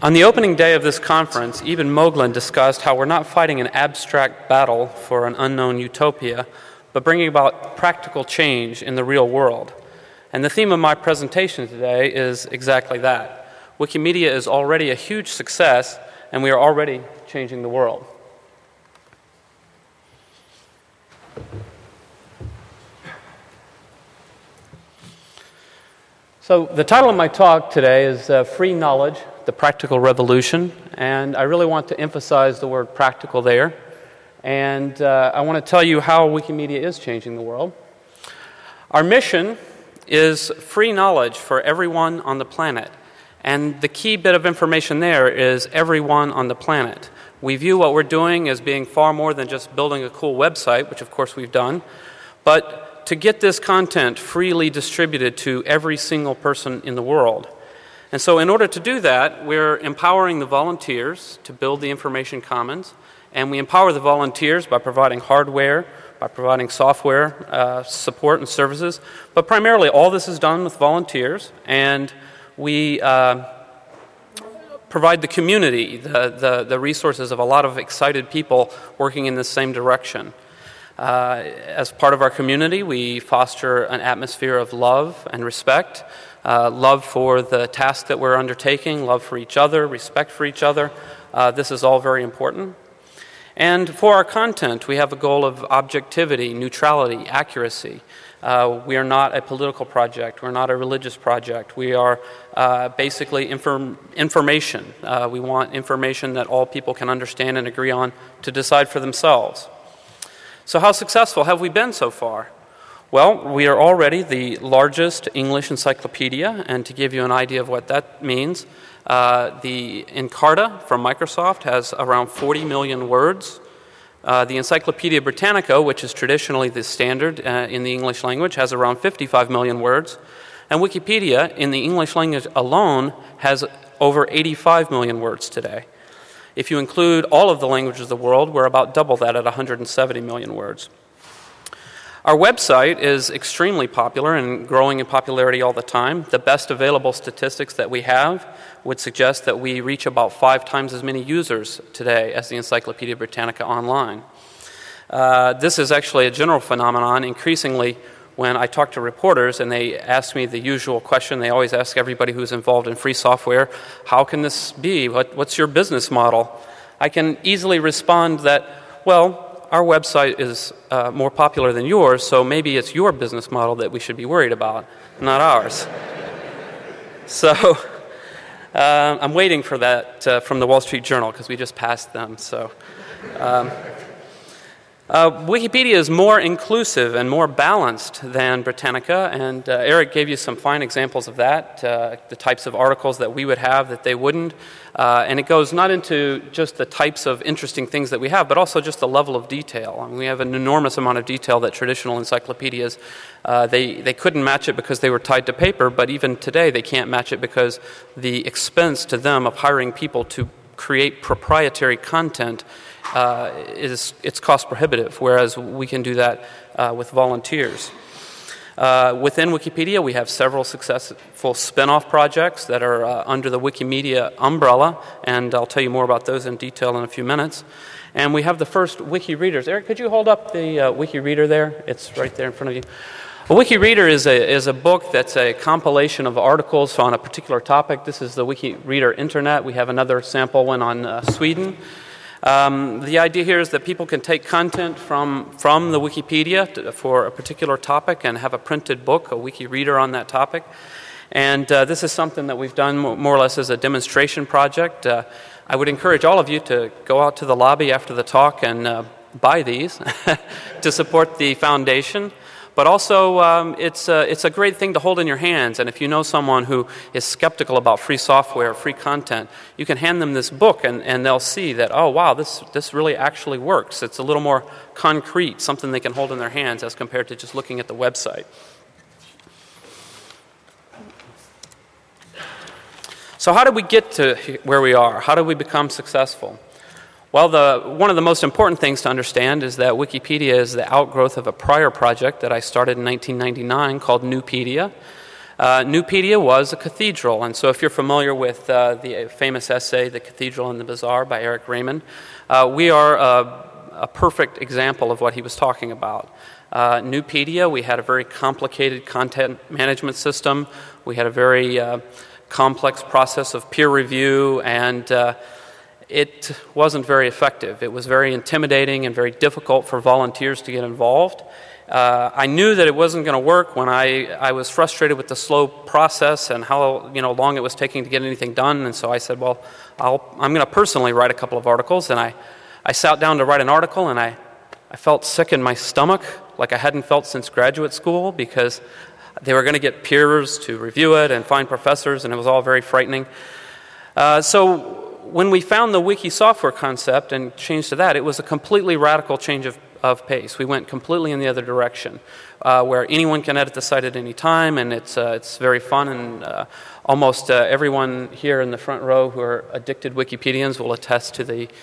On the opening day of this conference, Eben Moglen discussed how we're not fighting an abstract battle for an unknown utopia, but bringing about practical change in the real world. And the theme of my presentation today is exactly that. Wikimedia is already a huge success, and we are already changing the world. So the title of my talk today is Free Knowledge, the Practical Revolution, and I really want to emphasize the word practical there. And I want to tell you how Wikimedia is changing the world. Our mission is free knowledge for everyone on the planet. And the key bit of information there is everyone on the planet. We view what we're doing as being far more than just building a cool website, which of course we've done, but to get this content freely distributed to every single person in the world. And so in order to do that, we're empowering the volunteers to build the information commons, and we empower the volunteers by providing hardware, by providing software support and services, but primarily all this is done with volunteers, and we provide the community, the resources of a lot of excited people working in the same direction. As part of our community, we foster an atmosphere of love and respect, love for the task that we're undertaking, love for each other, respect for each other. This is all very important. And for our content, we have a goal of objectivity, neutrality, accuracy. We are not a political project. We're not a religious project. We are basically information. We want information that all people can understand and agree on to decide for themselves. So how successful have we been so far? Well, we are already the largest English encyclopedia, and to give you an idea of what that means, the Encarta from Microsoft has around 40 million words. The Encyclopedia Britannica, which is traditionally the standard in the English language, has around 55 million words. And Wikipedia, in the English language alone, has over 85 million words today. If you include all of the languages of the world, we're about double that at 170 million words. Our website is extremely popular and growing in popularity all the time. The best available statistics that we have would suggest that we reach about 5 times as many users today as the Encyclopedia Britannica online. This is actually a general phenomenon. Increasingly, when I talk to reporters and they ask me the usual question, they always ask everybody who's involved in free software, how can this be? What's your business model? I can easily respond that, well, our website is more popular than yours, so maybe it's your business model that we should be worried about, not ours. So I'm waiting for that from the Wall Street Journal because we just passed them. So Wikipedia is more inclusive and more balanced than Britannica, and Eric gave you some fine examples of that, the types of articles that we would have that they wouldn't. And it goes not into just the types of interesting things that we have, but also just the level of detail. I mean, we have an enormous amount of detail that traditional encyclopedias, they couldn't match it because they were tied to paper, but even today they can't match it because the expense to them of hiring people to create proprietary content it's cost prohibitive, whereas we can do that with volunteers. Within Wikipedia, we have several successful spin-off projects that are under the Wikimedia umbrella, and I'll tell you more about those in detail in a few minutes. And we have the first Wiki Readers. Eric, could you hold up the Wiki Reader there? It's right there in front of you. A Wiki Reader is a book that's a compilation of articles on a particular topic. This is the Wiki Reader Internet. We have another sample one on Sweden. The idea here is that people can take content from the Wikipedia for a particular topic and have a printed book, a wiki reader on that topic. And this is something that we've done more or less as a demonstration project. I would encourage all of you to go out to the lobby after the talk and buy these to support the foundation. But also, it's a great thing to hold in your hands. And if you know someone who is skeptical about free software, free content, you can hand them this book, and they'll see that, oh, wow, this really actually works. It's a little more concrete, something they can hold in their hands as compared to just looking at the website. So how did we get to where we are? How did we become successful? Well, one of the most important things to understand is that Wikipedia is the outgrowth of a prior project that I started in 1999 called Nupedia. Nupedia was a cathedral, and so if you're familiar with the famous essay, The Cathedral and the Bazaar by Eric Raymond, we are a perfect example of what he was talking about. Nupedia, we had a very complicated content management system. We had a very complex process of peer review, and it wasn't very effective. It was very intimidating and very difficult for volunteers to get involved. I knew that it wasn't going to work when I was frustrated with the slow process and how long it was taking to get anything done, and so I said, well, I'm going to personally write a couple of articles, and I sat down to write an article, and I felt sick in my stomach, like I hadn't felt since graduate school, because they were going to get peers to review it and find professors, and it was all very frightening. So when we found the wiki software concept and changed to that, it was a completely radical change of pace. We went completely in the other direction, where anyone can edit the site at any time, and it's very fun, and almost everyone here in the front row who are addicted Wikipedians will attest to the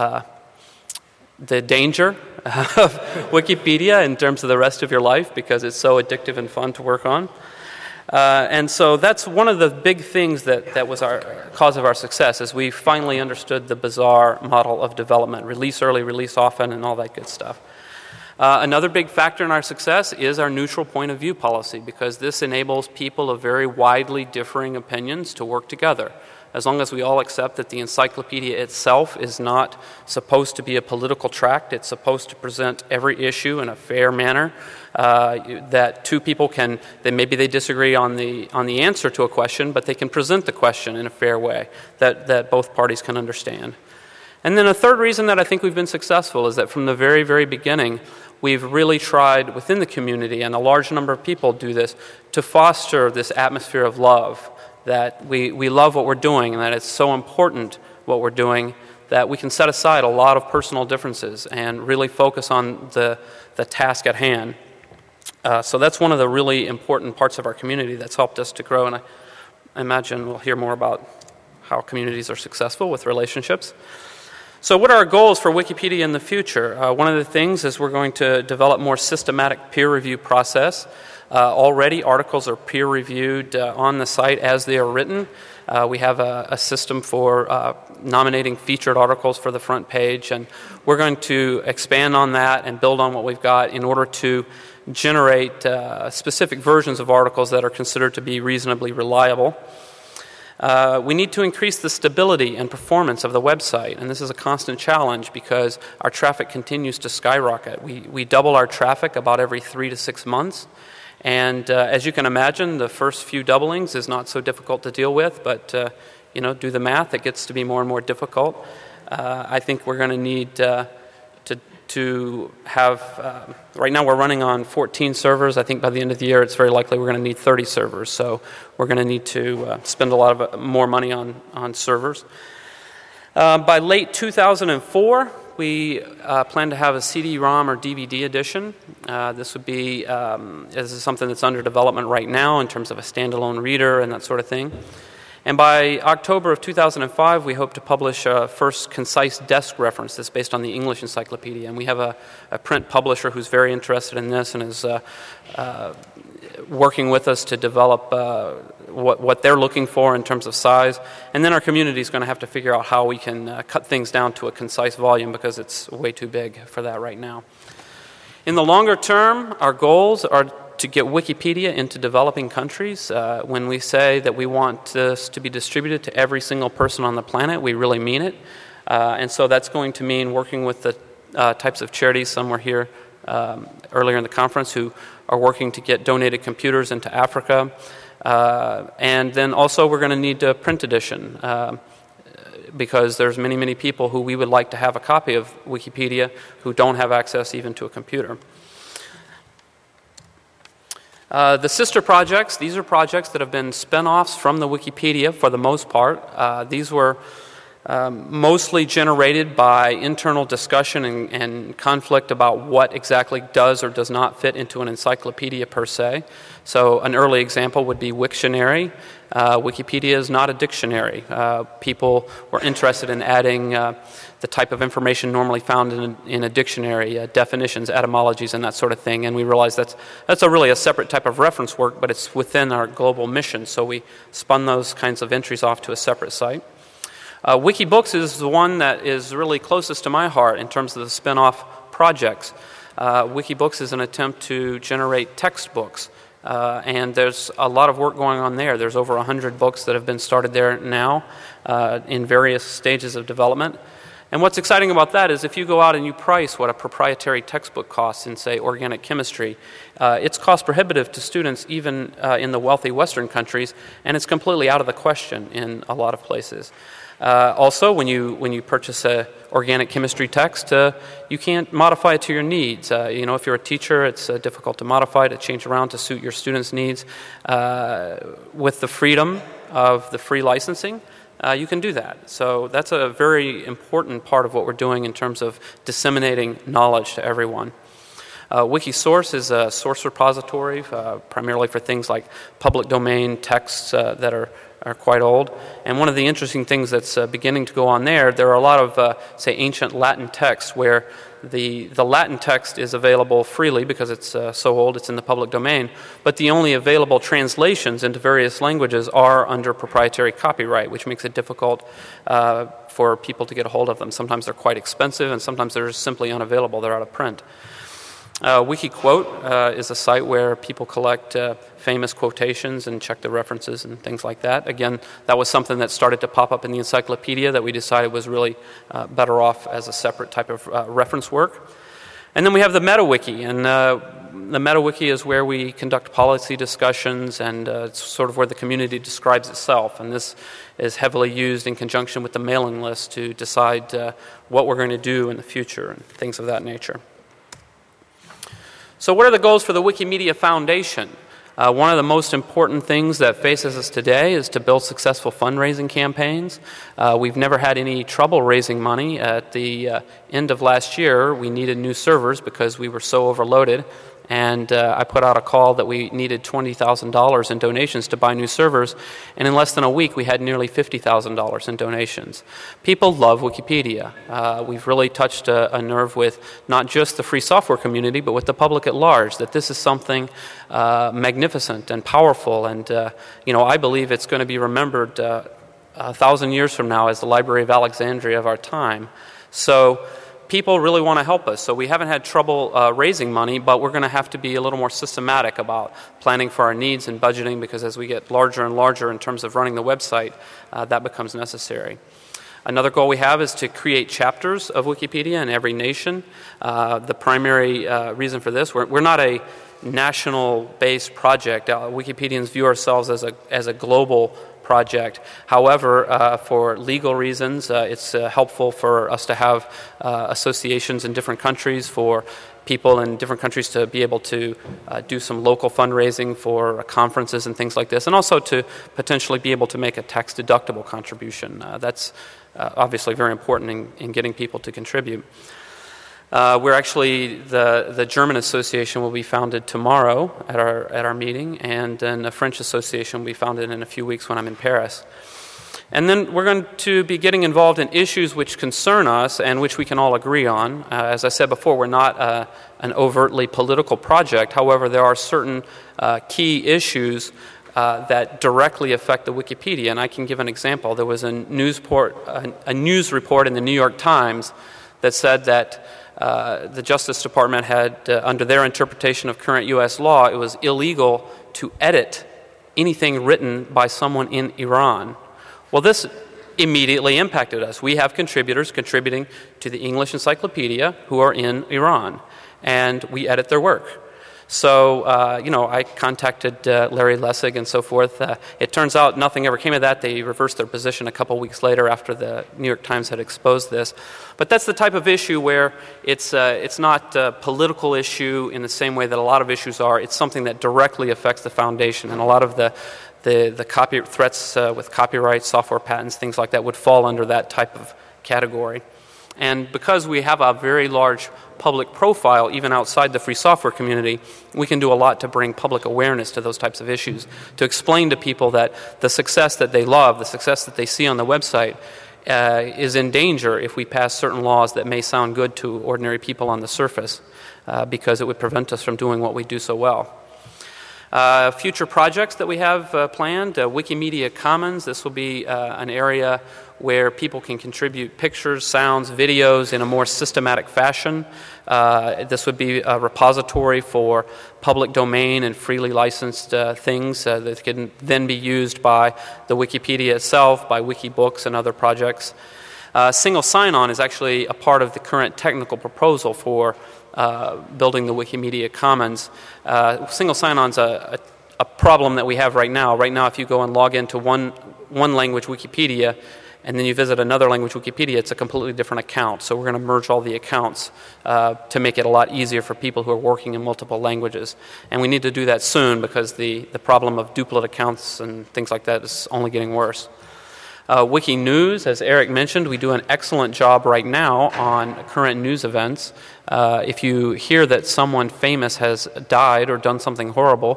danger of Wikipedia in terms of the rest of your life, because it's so addictive and fun to work on. And so that's one of the big things that was our cause of our success, is we finally understood the Bazaar model of development: release early, release often, and all that good stuff. Another big factor in our success is our neutral point of view policy, because this enables people of very widely differing opinions to work together. As long as we all accept that the encyclopedia itself is not supposed to be a political tract, it's supposed to present every issue in a fair manner, that two people maybe they disagree on the answer to a question, but they can present the question in a fair way that both parties can understand. And then a third reason that I think we've been successful is that from the very, very beginning, we've really tried within the community, and a large number of people do this, to foster this atmosphere of love, that we love what we're doing, and that it's so important what we're doing that we can set aside a lot of personal differences and really focus on the task at hand. So that's one of the really important parts of our community that's helped us to grow, and I imagine we'll hear more about how communities are successful with relationships. So what are our goals for Wikipedia in the future? One of the things is we're going to develop more systematic peer review process. Already articles are peer reviewed on the site as they are written. We have a system for nominating featured articles for the front page, and we're going to expand on that and build on what we've got in order to generate specific versions of articles that are considered to be reasonably reliable. We need to increase the stability and performance of the website, and this is a constant challenge because our traffic continues to skyrocket. We double our traffic about every 3 to 6 months, and as you can imagine, the first few doublings is not so difficult to deal with, but do the math, it gets to be more and more difficult. I think we're going to need to have, right now we're running on 14 servers. I think by the end of the year it's very likely we're going to need 30 servers. So we're going to need to spend a lot of more money on servers. By late 2004, we plan to have a CD-ROM or DVD edition. This is something that's under development right now in terms of a standalone reader and that sort of thing. And by October of 2005, we hope to publish a first concise desk reference that's based on the English Encyclopedia. And we have a print publisher who's very interested in this and is working with us to develop what they're looking for in terms of size. And then our community is going to have to figure out how we can cut things down to a concise volume, because it's way too big for that right now. In the longer term, our goals are to get Wikipedia into developing countries. When we say that we want this to be distributed to every single person on the planet, we really mean it. And so that's going to mean working with the types of charities, some were here earlier in the conference, who are working to get donated computers into Africa. And then also we're going to need a print edition, because there's many, many people who we would like to have a copy of Wikipedia who don't have access even to a computer. The sister projects, these are projects that have been spin-offs from the Wikipedia for the most part. These were mostly generated by internal discussion and conflict about what exactly does or does not fit into an encyclopedia per se. So an early example would be Wiktionary. Wikipedia is not a dictionary. People were interested in adding the type of information normally found in a dictionary, definitions, etymologies, and that sort of thing. And we realized that's really a separate type of reference work, but it's within our global mission. So we spun those kinds of entries off to a separate site. Wikibooks is the one that is really closest to my heart in terms of the spin-off projects. Wikibooks is an attempt to generate textbooks, and there's a lot of work going on there. There's over 100 books that have been started there now in various stages of development. And what's exciting about that is if you go out and you price what a proprietary textbook costs in, say, organic chemistry, it's cost prohibitive to students even in the wealthy Western countries, and it's completely out of the question in a lot of places. Also, when you purchase an organic chemistry text, you can't modify it to your needs. If you're a teacher, it's difficult to modify it, to change around to suit your students' needs. With the freedom of the free licensing, you can do that. So that's a very important part of what we're doing in terms of disseminating knowledge to everyone. Wikisource is a source repository primarily for things like public domain texts that are quite old. And one of the interesting things that's beginning to go on there are a lot of, say, ancient Latin texts where the Latin text is available freely because it's so old, it's in the public domain, but the only available translations into various languages are under proprietary copyright, which makes it difficult for people to get a hold of them. Sometimes they're quite expensive, and sometimes they're just simply unavailable. They're out of print. Wikiquote is a site where people collect famous quotations and check the references and things like that. Again, that was something that started to pop up in the encyclopedia that we decided was really better off as a separate type of reference work. And then we have the MetaWiki, and the MetaWiki is where we conduct policy discussions, and it's sort of where the community describes itself. And this is heavily used in conjunction with the mailing list to decide what we're going to do in the future and things of that nature. So what are the goals for the Wikimedia Foundation? One of the most important things that faces us today is to build successful fundraising campaigns. We've never had any trouble raising money. At the end of last year, we needed new servers because we were so overloaded. And I put out a call that we needed $20,000 in donations to buy new servers, and in less than a week we had nearly $50,000 in donations. People love Wikipedia. We've really touched a nerve with not just the free software community, but with the public at large, that this is something magnificent and powerful, and I believe it's going to be remembered 1,000 years from now as the Library of Alexandria of our time. So people really want to help us, so we haven't had trouble raising money, but we're going to have to be a little more systematic about planning for our needs and budgeting, because as we get larger and larger in terms of running the website, that becomes necessary. Another goal we have is to create chapters of Wikipedia in every nation. The primary reason for this, we're not a national-based project. Wikipedians view ourselves as a global project. However, for legal reasons, it's helpful for us to have associations in different countries, for people in different countries to be able to do some local fundraising for conferences and things like this, and also to potentially be able to make a tax-deductible contribution. That's obviously very important in getting people to contribute. We're actually, the German association will be founded tomorrow at our meeting, and then a French association will be founded in a few weeks when I'm in Paris. And then we're going to be getting involved in issues which concern us and which we can all agree on. As I said before, we're not an overtly political project. However, there are certain key issues that directly affect the Wikipedia, and I can give an example. There was a news report in the New York Times that said that the Justice Department had, under their interpretation of current U.S. law, it was illegal to edit anything written by someone in Iran. Well, this immediately impacted us. We have contributors contributing to the English Encyclopedia who are in Iran, and we edit their work. So, I contacted Larry Lessig and so forth. It turns out nothing ever came of that. They reversed their position a couple weeks later after the New York Times had exposed this. But that's the type of issue where it's not a political issue in the same way that a lot of issues are. It's something that directly affects the foundation. And a lot of the the threats with copyright, software patents, things like that would fall under that type of category. And because we have a very large public profile, even outside the free software community, we can do a lot to bring public awareness to those types of issues, to explain to people that the success that they love, the success that they see on the website, is in danger if we pass certain laws that may sound good to ordinary people on the surface, because it would prevent us from doing what we do so well. Future projects that we have planned, Wikimedia Commons. This will be an area where people can contribute pictures, sounds, videos in a more systematic fashion. This would be a repository for public domain and freely licensed things that can then be used by the Wikipedia itself, by Wikibooks and other projects. Single sign-on is actually a part of the current technical proposal for building the Wikimedia Commons. Single sign-on is a problem that we have right now. Right now, if you go and log into one language Wikipedia, and then you visit another language Wikipedia, it's a completely different account. So we're going to merge all the accounts to make it a lot easier for people who are working in multiple languages. And we need to do that soon because the problem of duplicate accounts and things like that is only getting worse. Wiki News, as Eric mentioned, we do an excellent job right now on current news events. If you hear that someone famous has died or done something horrible,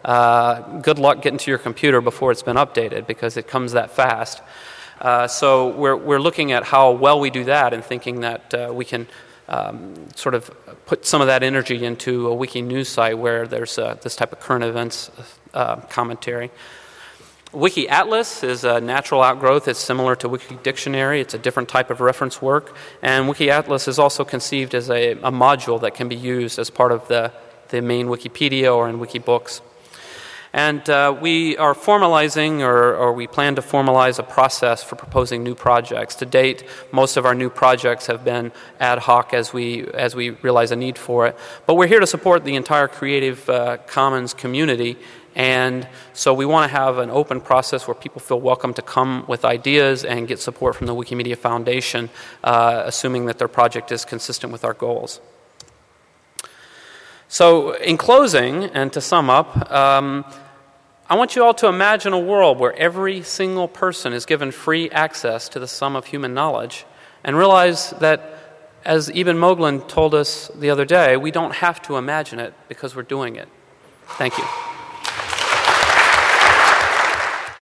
good luck getting to your computer before it's been updated because it comes that fast. So we're looking at how well we do that and thinking that we can sort of put some of that energy into a Wiki News site where there's this type of current events commentary. Wiki Atlas is a natural outgrowth. It's similar to Wiki Dictionary. It's a different type of reference work. And Wiki Atlas is also conceived as a module that can be used as part of the main Wikipedia or in Wikibooks. And we are formalizing, or we plan to formalize a process for proposing new projects. To date, most of our new projects have been ad hoc as we realize a need for it. But we're here to support the entire Creative Commons community, and so we want to have an open process where people feel welcome to come with ideas and get support from the Wikimedia Foundation, assuming that their project is consistent with our goals. So in closing, and to sum up, I want you all to imagine a world where every single person is given free access to the sum of human knowledge, and realize that, as Eben Moglen told us the other day, we don't have to imagine it because we're doing it. Thank you.